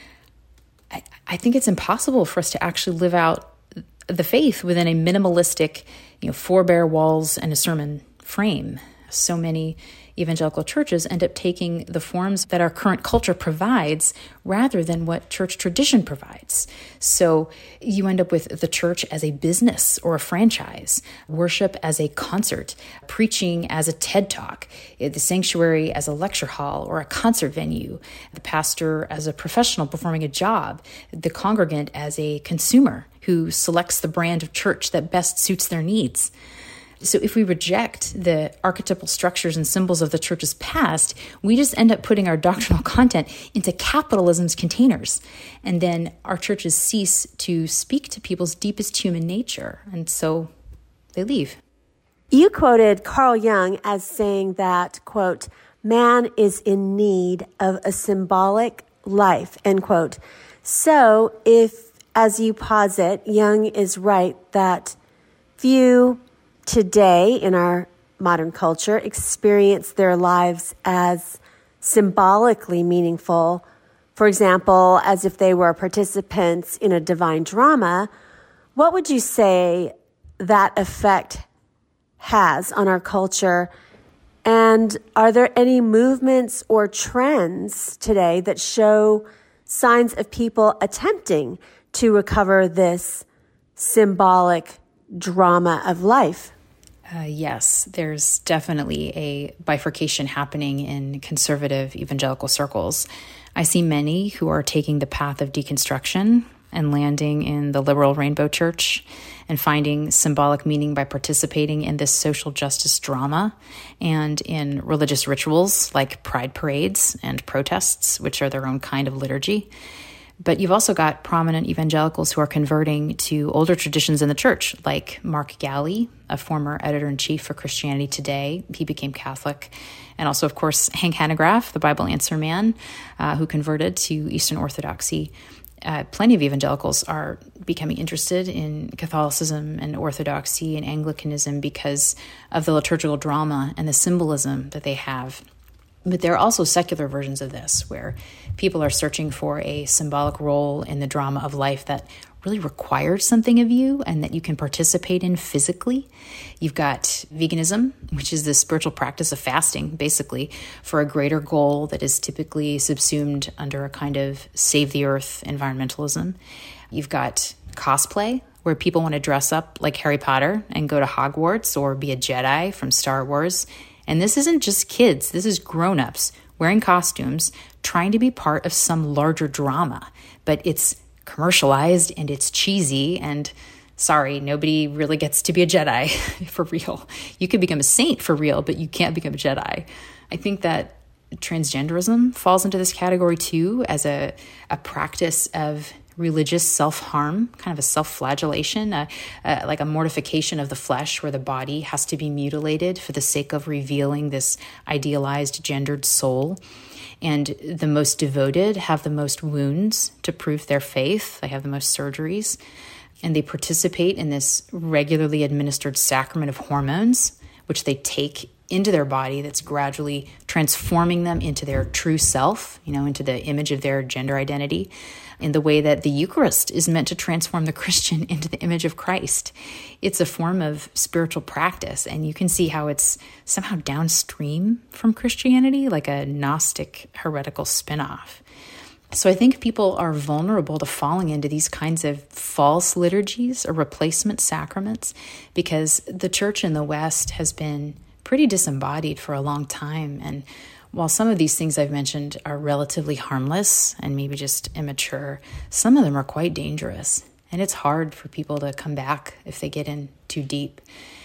I, I think it's impossible for us to actually live out the faith within a minimalistic, you know, four bare walls and a sermon frame. So many evangelical churches end up taking the forms that our current culture provides rather than what church tradition provides. So you end up with the church as a business or a franchise, worship as a concert, preaching as a TED Talk, the sanctuary as a lecture hall or a concert venue, the pastor as a professional performing a job, the congregant as a consumer who selects the brand of church that best suits their needs. So if we reject the archetypal structures and symbols of the church's past, we just end up putting our doctrinal content into capitalism's containers. And then our churches cease to speak to people's deepest human nature. And so they leave. You quoted Carl Jung as saying that, quote, man is in need of a symbolic life, end quote. So if, as you posit, Jung is right that few today in our modern culture experience their lives as symbolically meaningful, for example, as if they were participants in a divine drama, what would you say that effect has on our culture? And are there any movements or trends today that show signs of people attempting to recover this symbolic drama of life? Uh, yes, there's definitely a bifurcation happening in conservative evangelical circles. I see many who are taking the path of deconstruction and landing in the liberal rainbow church and finding symbolic meaning by participating in this social justice drama and in religious rituals like pride parades and protests, which are their own kind of liturgy. But you've also got prominent evangelicals who are converting to older traditions in the church, like Mark Galli, a former editor-in-chief for Christianity Today. He became Catholic. And also, of course, Hank Hanegraaff, the Bible Answer Man, uh, who converted to Eastern Orthodoxy. Uh, plenty of evangelicals are becoming interested in Catholicism and Orthodoxy and Anglicanism because of the liturgical drama and the symbolism that they have. But there are also secular versions of this where people are searching for a symbolic role in the drama of life that really requires something of you and that you can participate in physically. You've got veganism, which is the spiritual practice of fasting, basically, for a greater goal that is typically subsumed under a kind of save the earth environmentalism. You've got cosplay, where people want to dress up like Harry Potter and go to Hogwarts or be a Jedi from Star Wars. And this isn't just kids, this is grown-ups wearing costumes, trying to be part of some larger drama. But it's commercialized and it's cheesy and sorry, nobody really gets to be a Jedi for real. You could become a saint for real, but you can't become a Jedi. I think that transgenderism falls into this category too, as a, a practice of religious self-harm, kind of a self-flagellation, uh, uh, like a mortification of the flesh where the body has to be mutilated for the sake of revealing this idealized gendered soul. And the most devoted have the most wounds to prove their faith. They have the most surgeries. And they participate in this regularly administered sacrament of hormones, which they take into their body that's gradually transforming them into their true self, you know, into the image of their gender identity, in the way that the Eucharist is meant to transform the Christian into the image of Christ. It's a form of spiritual practice, and you can see how it's somehow downstream from Christianity, like a Gnostic heretical spinoff. So I think people are vulnerable to falling into these kinds of false liturgies or replacement sacraments because the church in the West has been pretty disembodied for a long time. And while some of these things I've mentioned are relatively harmless and maybe just immature, some of them are quite dangerous. And it's hard for people to come back if they get in too deep.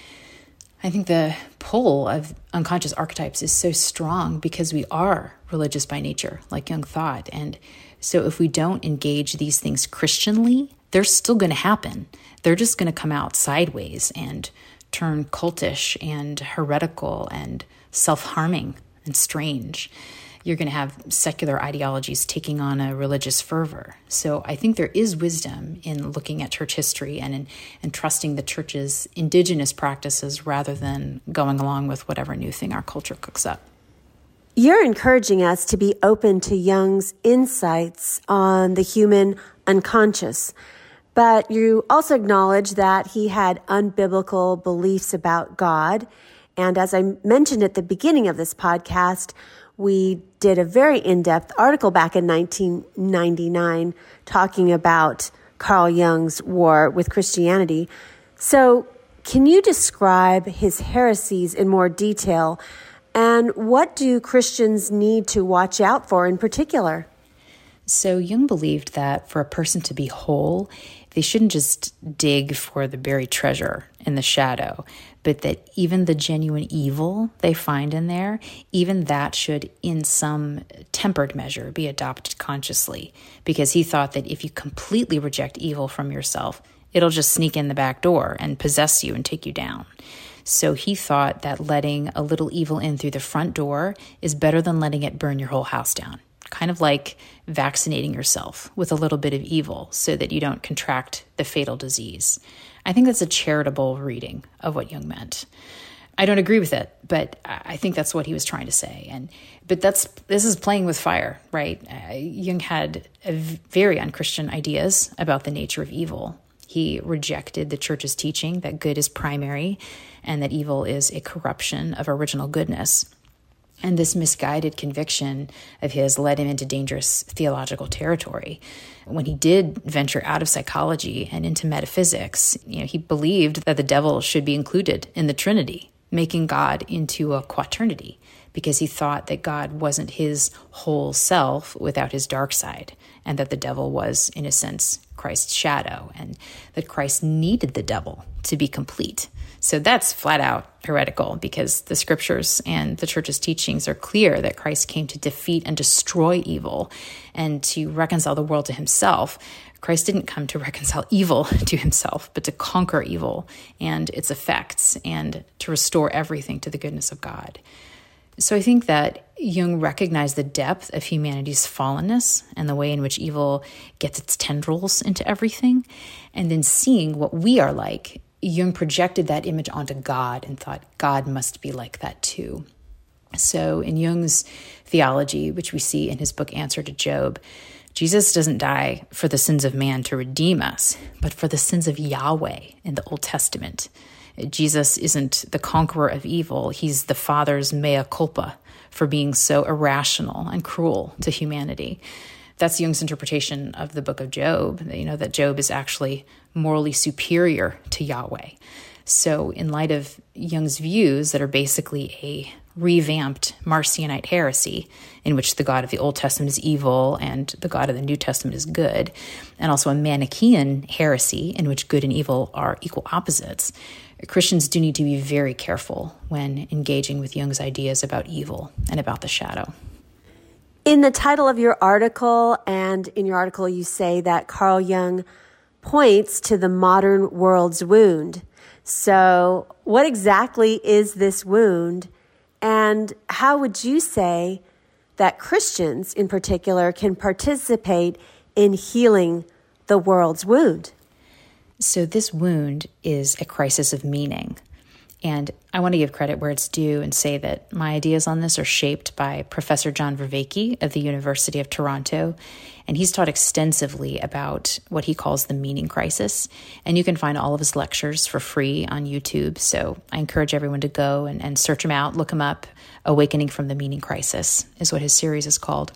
I think the pull of unconscious archetypes is so strong because we are religious by nature, like Jung thought. And so if we don't engage these things Christianly, they're still going to happen. They're just going to come out sideways and turn cultish and heretical and self-harming and strange. You're going to have secular ideologies taking on a religious fervor. So I think there is wisdom in looking at church history and in and trusting the church's indigenous practices rather than going along with whatever new thing our culture cooks up. You're encouraging us to be open to Jung's insights on the human unconscious, but you also acknowledge that he had unbiblical beliefs about God. And as I mentioned at the beginning of this podcast, we did a very in-depth article back in nineteen ninety-nine talking about Carl Jung's war with Christianity. So can you describe his heresies in more detail? And what do Christians need to watch out for in particular? So Jung believed that for a person to be whole, they shouldn't just dig for the buried treasure in the shadow, but that even the genuine evil they find in there, even that should, in some tempered measure, be adopted consciously, because he thought that if you completely reject evil from yourself, it'll just sneak in the back door and possess you and take you down. So he thought that letting a little evil in through the front door is better than letting it burn your whole house down. Kind of like vaccinating yourself with a little bit of evil so that you don't contract the fatal disease. I think that's a charitable reading of what Jung meant. I don't agree with it, but I think that's what he was trying to say. And but that's this is playing with fire, right? Uh, Jung had a very unchristian ideas about the nature of evil. He rejected the church's teaching that good is primary and that evil is a corruption of original goodness. And this misguided conviction of his led him into dangerous theological territory. When he did venture out of psychology and into metaphysics, you know, he believed that the devil should be included in the Trinity, making God into a quaternity, because he thought that God wasn't his whole self without his dark side, and that the devil was, in a sense, Christ's shadow, and that Christ needed the devil to be complete. So that's flat out heretical, because the scriptures and the church's teachings are clear that Christ came to defeat and destroy evil and to reconcile the world to himself. Christ didn't come to reconcile evil to himself, but to conquer evil and its effects and to restore everything to the goodness of God. So I think that Jung recognized the depth of humanity's fallenness and the way in which evil gets its tendrils into everything. And then seeing what we are like, Jung projected that image onto God and thought God must be like that too. So in Jung's theology, which we see in his book Answer to Job, Jesus doesn't die for the sins of man to redeem us, but for the sins of Yahweh in the Old Testament. Jesus isn't the conqueror of evil. He's the Father's mea culpa for being so irrational and cruel to humanity. That's Jung's interpretation of the book of Job, you know, that Job is actually morally superior to Yahweh. So in light of Jung's views that are basically a revamped Marcionite heresy, in which the God of the Old Testament is evil and the God of the New Testament is good, and also a Manichaean heresy in which good and evil are equal opposites, Christians do need to be very careful when engaging with Jung's ideas about evil and about the shadow. In the title of your article, and in your article, you say that Carl Jung points to the modern world's wound. So what exactly is this wound? And how would you say that Christians in particular can participate in healing the world's wound? So this wound is a crisis of meaning. And I want to give credit where it's due and say that my ideas on this are shaped by Professor John Vervaeke of the University of Toronto. And he's taught extensively about what he calls the meaning crisis. And you can find all of his lectures for free on YouTube. So I encourage everyone to go and, and search him out, look him up. Awakening from the Meaning Crisis is what his series is called.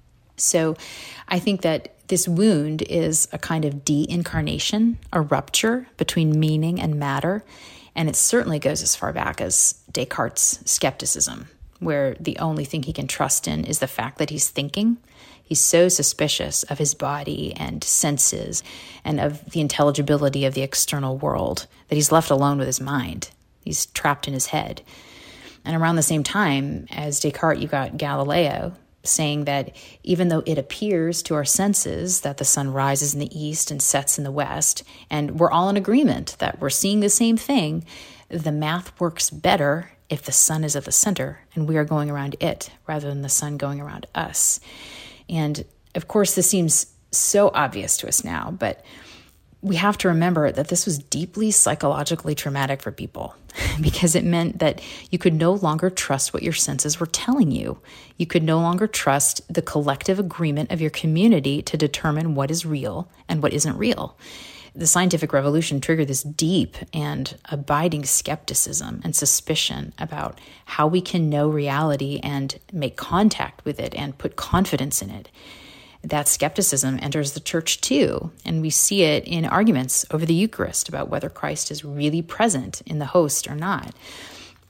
So I think that this wound is a kind of de-incarnation, a rupture between meaning and matter. And it certainly goes as far back as Descartes' skepticism, where the only thing he can trust in is the fact that he's thinking. He's so suspicious of his body and senses and of the intelligibility of the external world that he's left alone with his mind. He's trapped in his head. And around the same time as Descartes, you got Galileo saying that even though it appears to our senses that the sun rises in the east and sets in the west, and we're all in agreement that we're seeing the same thing, the math works better if the sun is at the center and we are going around it rather than the sun going around us. And of course, this seems so obvious to us now, but we have to remember that this was deeply psychologically traumatic for people because it meant that you could no longer trust what your senses were telling you. You could no longer trust the collective agreement of your community to determine what is real and what isn't real. The scientific revolution triggered this deep and abiding skepticism and suspicion about how we can know reality and make contact with it and put confidence in it. That skepticism enters the church too, and we see it in arguments over the Eucharist about whether Christ is really present in the host or not.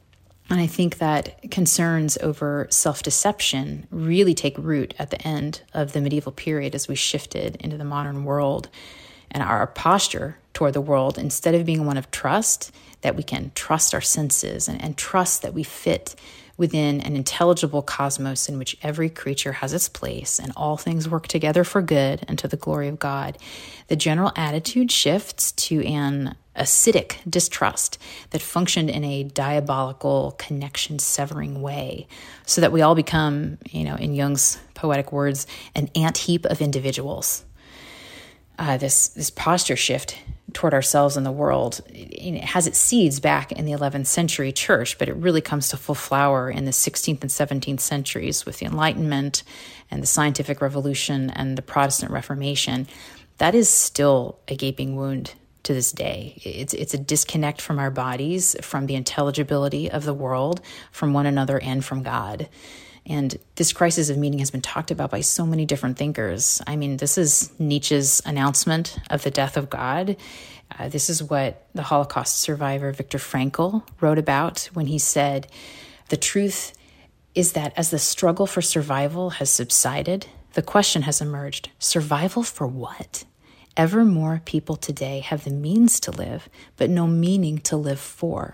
And I think that concerns over self-deception really take root at the end of the medieval period as we shifted into the modern world. And our posture toward the world, instead of being one of trust, that we can trust our senses and, and trust that we fit within an intelligible cosmos in which every creature has its place and all things work together for good and to the glory of God, the general attitude shifts to an acidic distrust that functioned in a diabolical, connection-severing way, so that we all become, you know, in Jung's poetic words, an ant heap of individuals. Uh, this this posture shift toward ourselves and the world, it, it has its seeds back in the eleventh century church, but it really comes to full flower in the sixteenth and seventeenth centuries with the Enlightenment and the Scientific Revolution and the Protestant Reformation. That is still a gaping wound to this day. It's it's a disconnect from our bodies, from the intelligibility of the world, from one another, and from God. And this crisis of meaning has been talked about by so many different thinkers. I mean, this is Nietzsche's announcement of the death of God. Uh, this is what the Holocaust survivor Viktor Frankl wrote about when he said, "The truth is that as the struggle for survival has subsided, the question has emerged, survival for what? Ever more people today have the means to live, but no meaning to live for."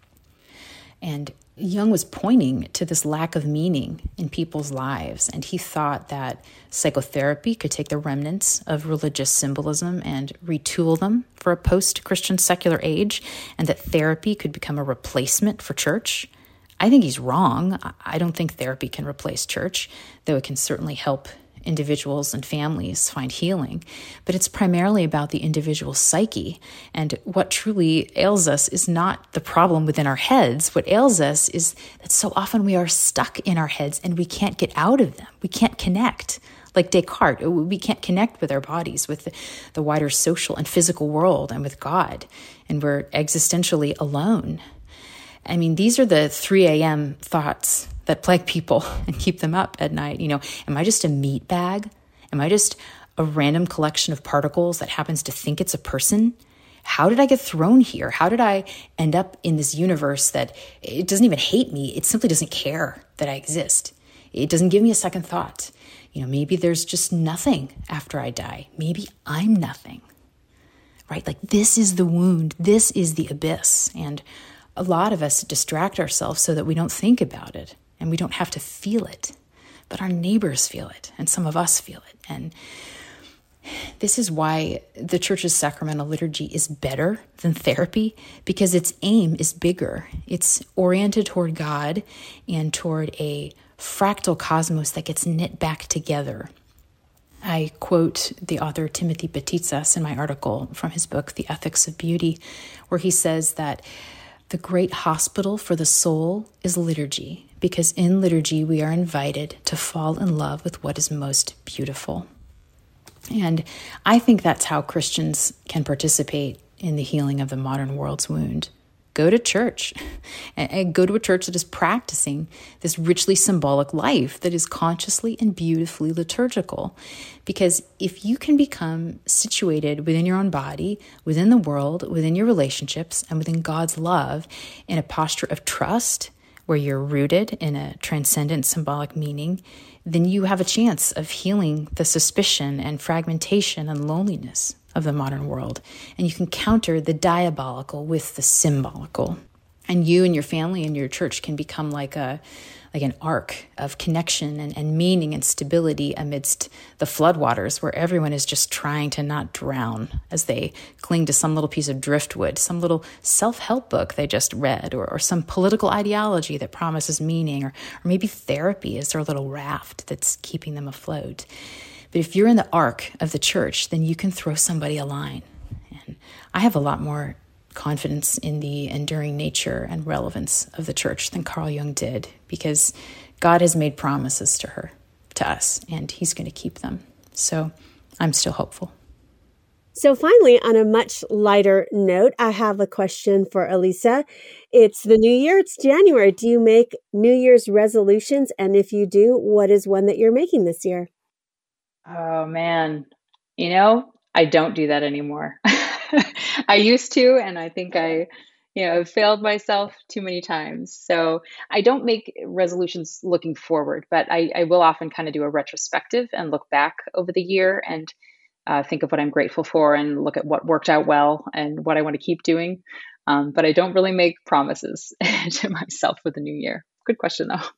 And Jung was pointing to this lack of meaning in people's lives, and he thought that psychotherapy could take the remnants of religious symbolism and retool them for a post-Christian secular age, and that therapy could become a replacement for church. I think he's wrong. I don't think therapy can replace church, though it can certainly help individuals and families find healing. But it's primarily about the individual psyche. And what truly ails us is not the problem within our heads. What ails us is that so often we are stuck in our heads and we can't get out of them. We can't connect. Like Descartes, we can't connect with our bodies, with the, the wider social and physical world, and with God. And we're existentially alone. I mean, these are the three a.m. thoughts that plague people and keep them up at night. You know, am I just a meat bag? Am I just a random collection of particles that happens to think it's a person? How did I get thrown here? How did I end up in this universe that it doesn't even hate me? It simply doesn't care that I exist. It doesn't give me a second thought. You know, maybe there's just nothing after I die. Maybe I'm nothing, right? Like, this is the wound. This is the abyss. And a lot of us distract ourselves so that we don't think about it and we don't have to feel it. But our neighbors feel it, and some of us feel it. And this is why the church's sacramental liturgy is better than therapy, because its aim is bigger. It's oriented toward God and toward a fractal cosmos that gets knit back together. I quote the author Timothy Petitsas in my article from his book, The Ethics of Beauty, where he says that the great hospital for the soul is liturgy, because in liturgy we are invited to fall in love with what is most beautiful. And I think that's how Christians can participate in the healing of the modern world's wound. Go to church, and go to a church that is practicing this richly symbolic life that is consciously and beautifully liturgical. Because if you can become situated within your own body, within the world, within your relationships, and within God's love in a posture of trust, where you're rooted in a transcendent symbolic meaning, then you have a chance of healing the suspicion and fragmentation and loneliness of the modern world. And you can counter the diabolical with the symbolical. And you and your family and your church can become like a like an ark of connection and, and meaning and stability amidst the floodwaters, where everyone is just trying to not drown as they cling to some little piece of driftwood, some little self-help book they just read, or, or some political ideology that promises meaning, or, or maybe therapy is their little raft that's keeping them afloat. But if you're in the ark of the church, then you can throw somebody a line. And I have a lot more confidence in the enduring nature and relevance of the church than Carl Jung did, because God has made promises to her, to us, and he's going to keep them. So I'm still hopeful. So finally, on a much lighter note, I have a question for Elisa. It's the new year. It's January. Do you make New Year's resolutions? And if you do, what is one that you're making this year? Oh, man. You know, I don't do that anymore. I used to, and I think I, you know, I've failed myself too many times. So I don't make resolutions looking forward, but I, I will often kind of do a retrospective and look back over the year and uh, think of what I'm grateful for and look at what worked out well and what I want to keep doing. Um, but I don't really make promises to myself for the new year. Good question, though.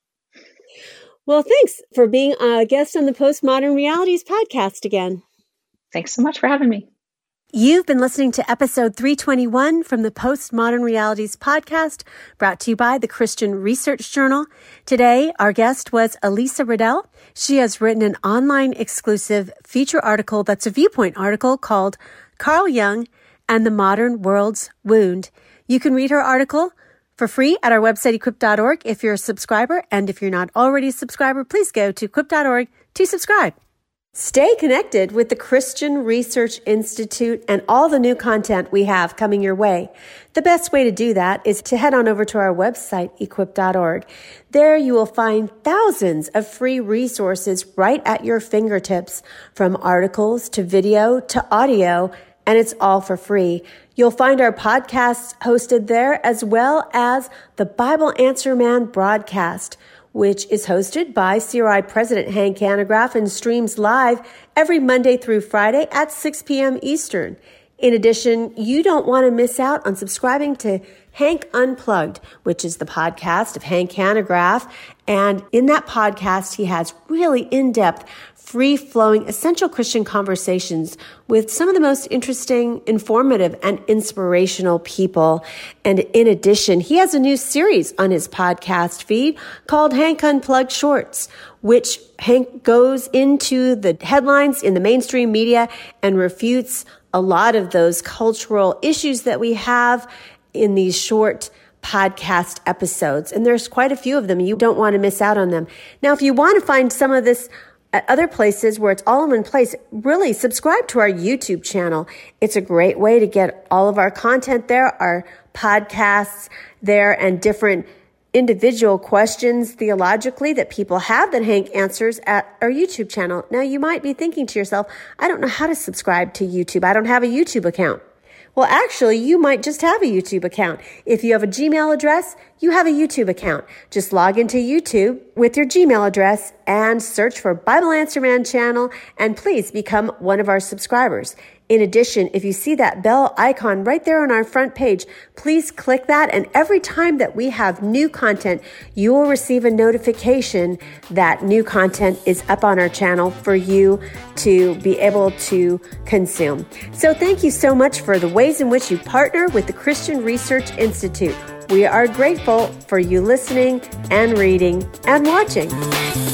Well, thanks for being a guest on the Postmodern Realities podcast again. Thanks so much for having me. You've been listening to episode three twenty-one from the Postmodern Realities podcast, brought to you by the Christian Research Journal. Today, our guest was Elisa Riddell. She has written an online exclusive feature article that's a Viewpoint article called Carl Jung and the Modern World's Wound. You can read her article for free at our website, equip dot org, if you're a subscriber. And if you're not already a subscriber, please go to equip dot org to subscribe. Stay connected with the Christian Research Institute and all the new content we have coming your way. The best way to do that is to head on over to our website, equip dot org. There you will find thousands of free resources right at your fingertips, from articles to video to audio, and it's all for free. You'll find our podcasts hosted there, as well as the Bible Answer Man broadcast, which is hosted by C R I President Hank Hanegraaff and streams live every Monday through Friday at six p.m. Eastern. In addition, you don't want to miss out on subscribing to Hank Unplugged, which is the podcast of Hank Hanegraaff. And in that podcast, he has really in-depth, free-flowing, essential Christian conversations with some of the most interesting, informative, and inspirational people. And in addition, he has a new series on his podcast feed called Hank Unplugged Shorts, which Hank goes into the headlines in the mainstream media and refutes a lot of those cultural issues that we have in these short podcast episodes. And there's quite a few of them. You don't want to miss out on them. Now, if you want to find some of this at other places where it's all in one place, really subscribe to our YouTube channel. It's a great way to get all of our content there, our podcasts there, and different individual questions theologically that people have that Hank answers at our YouTube channel. Now, you might be thinking to yourself, I don't know how to subscribe to YouTube. I don't have a YouTube account. Well, actually, you might just have a YouTube account. If you have a Gmail address, you have a YouTube account. Just log into YouTube with your Gmail address and search for Bible Answer Man channel, and please become one of our subscribers. In addition, if you see that bell icon right there on our front page, please click that, and every time that we have new content, you will receive a notification that new content is up on our channel for you to be able to consume. So thank you so much for the ways in which you partner with the Christian Research Institute. We are grateful for you listening and reading and watching.